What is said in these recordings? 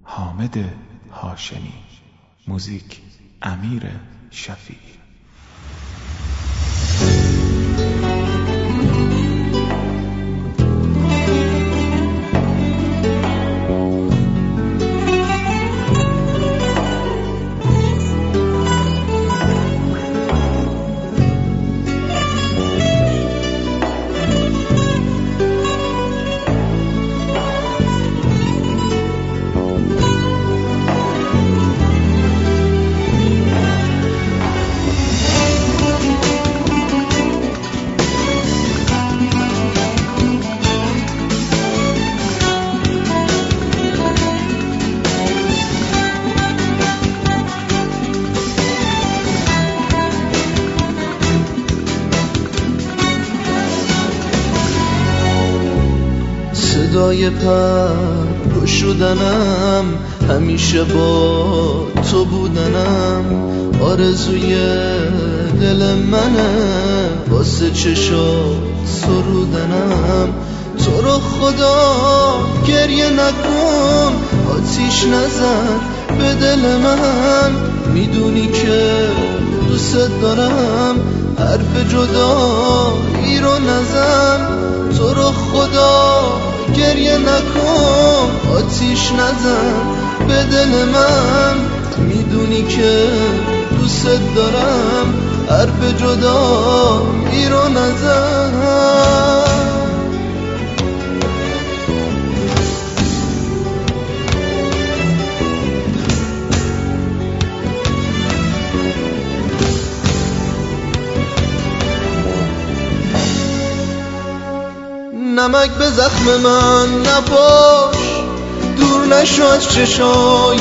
حامد هاشمی، موزیک امیر شفیعی. صدای پر شدنم، همیشه با تو بودنم، آرزوی دل منه، واسه چشات سرودنم. تو رو خدا گریه نکن، آتیش نزن به دل من، میدونی که دوست دارم، حرف جدایی رو نزن. تو رو خدا گریه نکن، آتیش نزن به دل من، میدونی که دوست دارم، حرف جدایی رو نزن. نمک به زخم من نپاش، دور نشو از چشای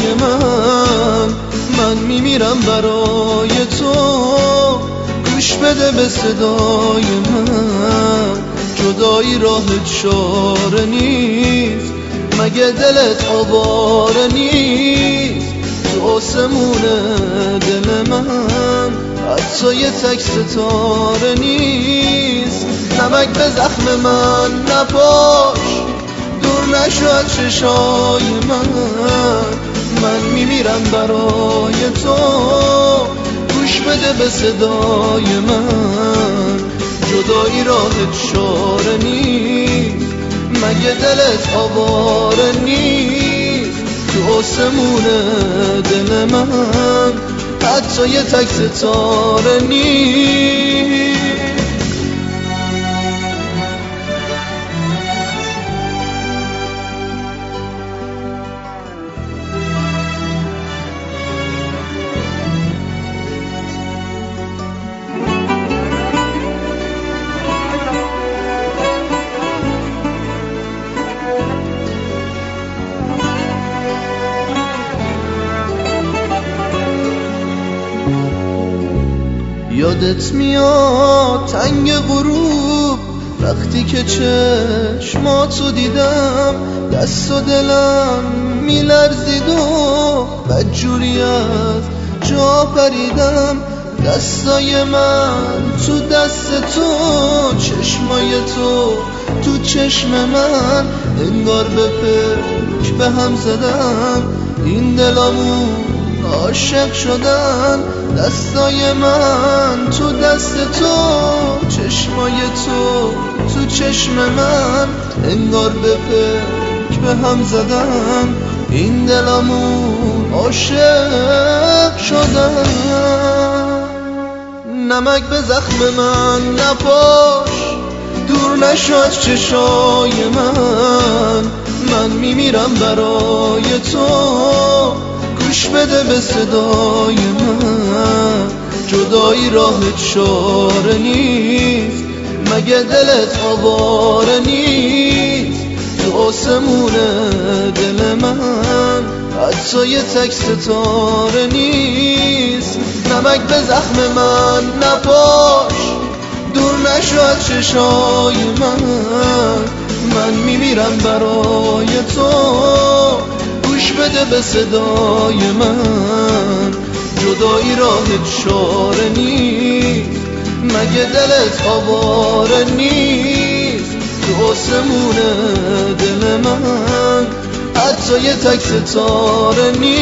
من میمیرم برای تو، گوش بده به صدای من. جدایی راهت شاره نیست، مگه دلت آواره نیست؟ تو آسمون دل من حتی یه تک ستاره نیست. نمک به زخم من نپاش، دور نشو از چشای من میمیرم برای تو، گوش بده به صدای من. جدایی راهت شاره نیست، مگه دلت آواره نیست؟ تو آسمون دل من حتی یه تک ستاره نیست. یادت میاد تنگ غروب، وقتی که چشماتو دیدم، دست و دلم میلرزید و بدجوری از جا پریدم. دستای من تو دست تو، چشمای تو تو چشم من، انگار به فکر به هم زدم، این دلامون عاشق شدن. دستای من تو دست تو، چشمای تو تو چشم من، انگار به فکر به هم زدن، این دلامون عاشق شدن. نمک به زخم من نپاش، دور نشو از چشای من میمیرم برای تو، گوش بده به صدای من. جدایی راهت شاره نیست، مگه دلت آواره نیست؟ تو آسمون دل من حتی یه تک ستاره نیست. نمک به زخم من نپاش، دور نشو از چشای من میمیرم برای تو، گوش بده به صدای من. جدایی راهت شاره نیست، مگه دلت آواره نیست؟ تو آسمون دل من حتی فضای تک ستاره نیست.